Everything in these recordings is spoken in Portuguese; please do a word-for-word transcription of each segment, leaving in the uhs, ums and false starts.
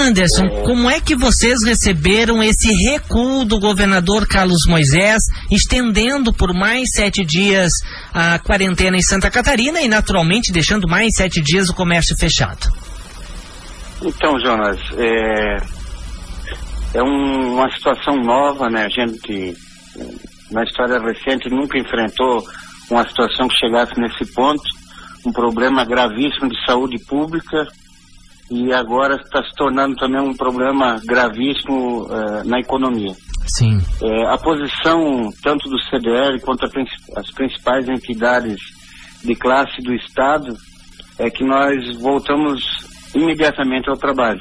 Anderson, é... como é que vocês receberam esse recuo do governador Carlos Moisés, estendendo por mais sete dias a quarentena em Santa Catarina e, naturalmente, deixando mais sete dias o comércio fechado? Então, Jonas, é, é um, uma situação nova, né? A gente, na história recente, nunca enfrentou uma situação que chegasse nesse ponto, um problema gravíssimo de saúde pública, e agora está se tornando também um problema gravíssimo uh, na economia. Sim. É, a posição tanto do C D L quanto a, as principais entidades de classe do Estado é que nós voltamos imediatamente ao trabalho.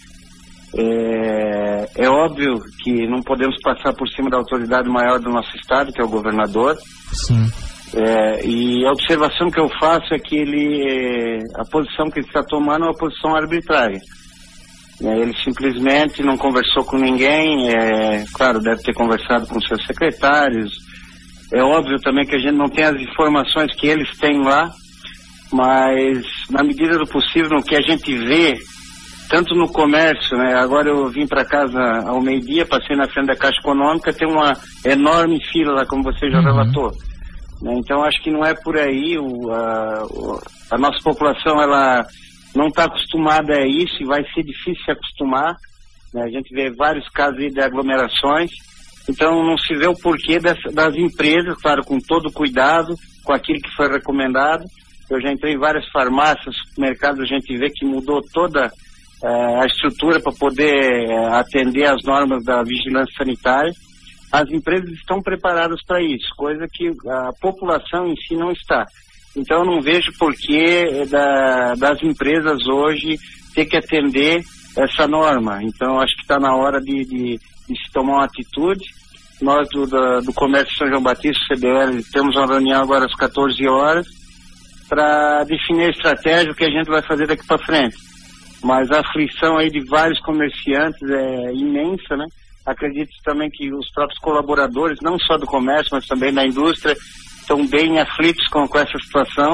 É, é óbvio que não podemos passar por cima da autoridade maior do nosso Estado, que é o governador. Sim. É, e a observação que eu faço é que ele, a posição que ele está tomando é uma posição arbitrária. É, ele simplesmente não conversou com ninguém, é, claro, deve ter conversado com seus secretários. É óbvio também que a gente não tem as informações que eles têm lá, mas na medida do possível, no que a gente vê, tanto no comércio, né? Agora eu vim para casa ao meio-dia, passei na frente da Caixa Econômica, tem uma enorme fila lá, como você já uhum. relatou. Então acho que não é por aí, o, a, a nossa população ela não está acostumada a isso e vai ser difícil se acostumar, né? A gente vê vários casos aí de aglomerações, então não se vê o porquê das, das empresas, claro, com todo cuidado, com aquilo que foi recomendado. Eu já entrei em várias farmácias, mercados, a gente vê que mudou toda uh, a estrutura para poder uh, atender às normas da vigilância sanitária. As empresas estão preparadas para isso, coisa que a população em si não está. Então eu não vejo porquê da, das empresas hoje ter que atender essa norma. Então acho que está na hora de, de, de se tomar uma atitude. Nós do, do, do Comércio São João Batista, C D L, temos uma reunião agora às quatorze horas para definir a estratégia, o que a gente vai fazer daqui para frente. Mas a aflição aí de vários comerciantes é imensa, né? Acredito também que os próprios colaboradores, não só do comércio, mas também da indústria, estão bem aflitos com, com essa situação.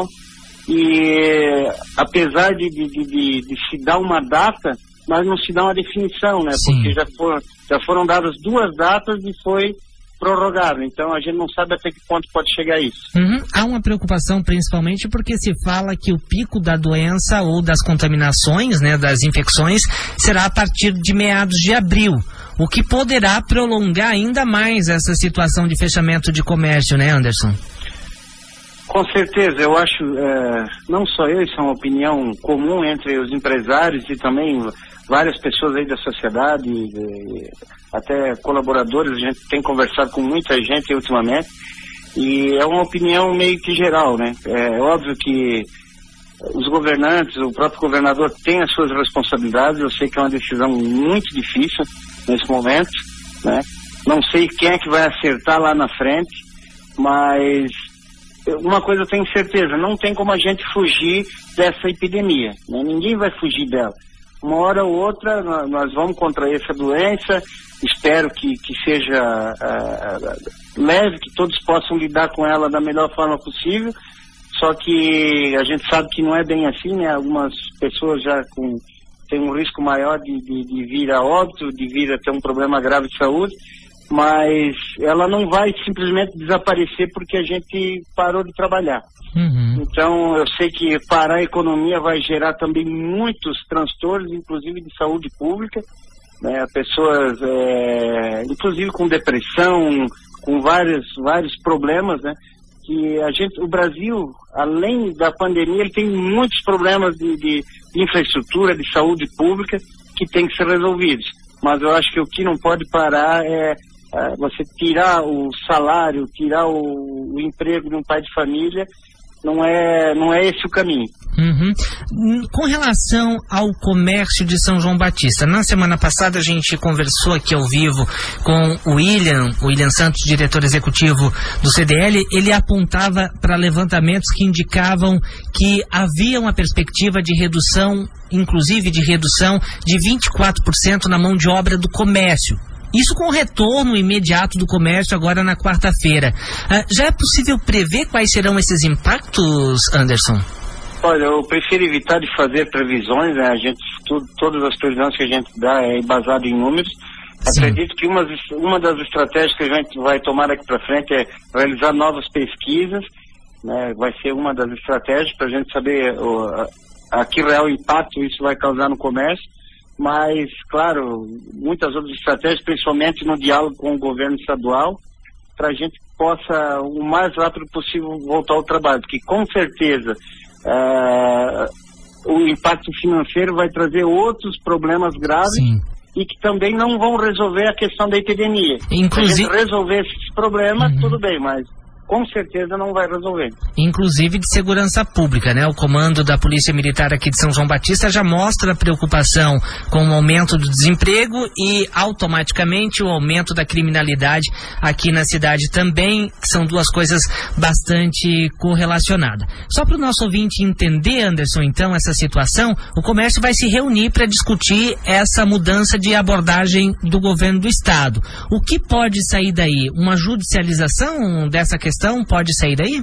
E apesar de, de, de, de se dar uma data, mas não se dá uma definição, né? Sim. Porque já, for, já foram dadas duas datas e foi prorrogado. Então a gente não sabe até que ponto pode chegar isso. Uhum. Há uma preocupação principalmente porque se fala que o pico da doença ou das contaminações, né, das infecções, será a partir de meados de abril, o que poderá prolongar ainda mais essa situação de fechamento de comércio, né, Anderson? Com certeza, eu acho, é, não só eu, isso é uma opinião comum entre os empresários e também várias pessoas aí da sociedade, de, até colaboradores, a gente tem conversado com muita gente ultimamente, e é uma opinião meio que geral, né? É óbvio que os governantes, o próprio governador tem as suas responsabilidades, eu sei que é uma decisão muito difícil nesse momento, né? Não sei quem é que vai acertar lá na frente, mas uma coisa eu tenho certeza, não tem como a gente fugir dessa epidemia, né? Ninguém vai fugir dela. Uma hora ou outra nós vamos contrair essa doença, espero que, que seja uh, leve, que todos possam lidar com ela da melhor forma possível, só que a gente sabe que não é bem assim, né? Algumas pessoas já com, têm um risco maior de, de, de vir a óbito, de vir a ter um problema grave de saúde, mas ela não vai simplesmente desaparecer porque a gente parou de trabalhar. Uhum. Então eu sei que parar a economia vai gerar também muitos transtornos, inclusive de saúde pública, né? Pessoas, é, inclusive com depressão, com vários, vários problemas, né? Que a gente, o Brasil, além da pandemia, ele tem muitos problemas de, de, de infraestrutura, de saúde pública que tem que ser resolvidos. Mas eu acho que o que não pode parar é, é você tirar o salário, tirar o, o emprego de um pai de família. Não é, não é esse o caminho. Uhum. Com relação ao comércio de São João Batista, na semana passada a gente conversou aqui ao vivo com o William, o William Santos, diretor executivo do C D L. Ele apontava para levantamentos que indicavam que havia uma perspectiva de redução, inclusive de redução de vinte e quatro por cento na mão de obra do comércio. Isso com o retorno imediato do comércio agora na quarta-feira. Ah, já é possível prever quais serão esses impactos, Anderson? Olha, eu prefiro evitar de fazer previsões, né? A gente, tudo, todas as previsões que a gente dá é baseado em números. Sim. Acredito que uma, uma das estratégias que a gente vai tomar daqui para frente é realizar novas pesquisas, né? Vai ser uma das estratégias para a gente saber o, a, a que real impacto isso vai causar no comércio, mas, claro, muitas outras estratégias, principalmente no diálogo com o governo estadual, para a gente possa, o mais rápido possível, voltar ao trabalho, porque com certeza uh, o impacto financeiro vai trazer outros problemas graves. Sim. E que também não vão resolver a questão da epidemia. Inclusive, se a gente resolver esses problemas, uhum. tudo bem, mas com certeza não vai resolver. Inclusive de segurança pública, né? O comando da Polícia Militar aqui de São João Batista já mostra a preocupação com o aumento do desemprego e automaticamente o aumento da criminalidade aqui na cidade também, que são duas coisas bastante correlacionadas. Só para o nosso ouvinte entender, Anderson, então, essa situação, o comércio vai se reunir para discutir essa mudança de abordagem do governo do estado. O que pode sair daí? Uma judicialização dessa questão? Pode sair daí?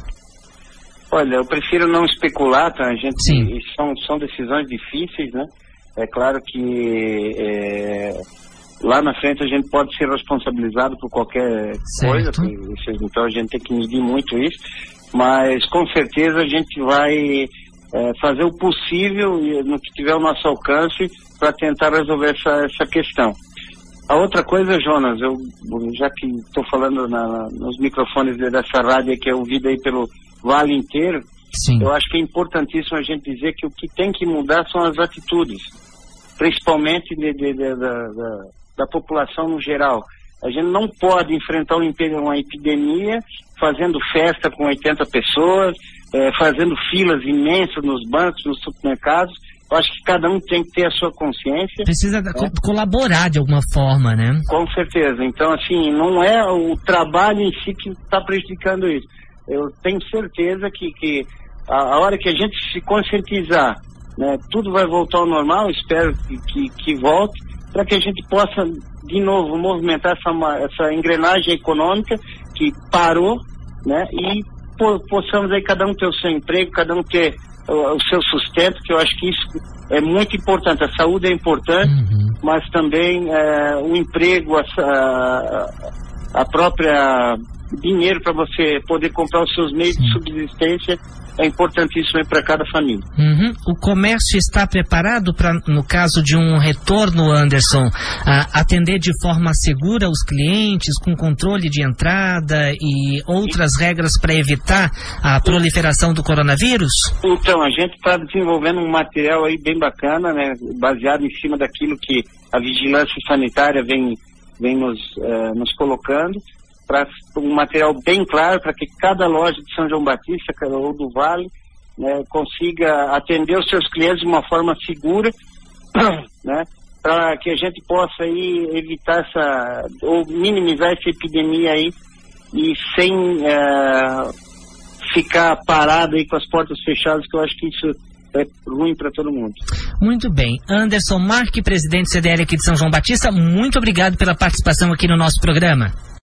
Olha, eu prefiro não especular, tá? A gente, Sim. São, são decisões difíceis, né? É claro que é, lá na frente a gente pode ser responsabilizado por qualquer certo. coisa, então a gente tem que medir muito isso, mas com certeza a gente vai é, fazer o possível no que tiver ao nosso alcance para tentar resolver essa, essa questão. A outra coisa, Jonas, eu já que estou falando na, nos microfones dessa rádio que é ouvida aí pelo Vale inteiro, Sim. eu acho que é importantíssimo a gente dizer que o que tem que mudar são as atitudes, principalmente de, de, de, de, da, da população no geral. A gente não pode enfrentar uma epidemia fazendo festa com oitenta pessoas, é, fazendo filas imensas nos bancos, nos supermercados. Eu acho que cada um tem que ter a sua consciência. Precisa né? co- colaborar de alguma forma, né? Com certeza. Então, assim, não é o trabalho em si que está prejudicando isso. Eu tenho certeza que, que a, a hora que a gente se conscientizar, né, tudo vai voltar ao normal, espero que, que, que volte, para que a gente possa, de novo, movimentar essa, essa engrenagem econômica que parou, né, e po, possamos aí cada um ter o seu emprego, cada um ter o seu sustento, que eu acho que isso é muito importante. A saúde é importante, uhum. mas também é, o emprego, a, a, a própria dinheiro para você poder comprar os seus meios Sim. de subsistência é importantíssimo para cada família. Uhum. O comércio está preparado para, no caso de um retorno, Anderson, a atender de forma segura os clientes, com controle de entrada e outras e... regras para evitar a proliferação do coronavírus? Então, a gente está desenvolvendo um material aí bem bacana, né, baseado em cima daquilo que a vigilância sanitária vem, vem nos, uh, nos colocando, para um material bem claro, para que cada loja de São João Batista ou do Vale, né, consiga atender os seus clientes de uma forma segura, né, para que a gente possa aí evitar essa, ou minimizar essa epidemia aí, e sem uh, ficar parado aí com as portas fechadas, que eu acho que isso é ruim para todo mundo. Muito bem. Anderson Marque, presidente do C D L aqui de São João Batista, muito obrigado pela participação aqui no nosso programa.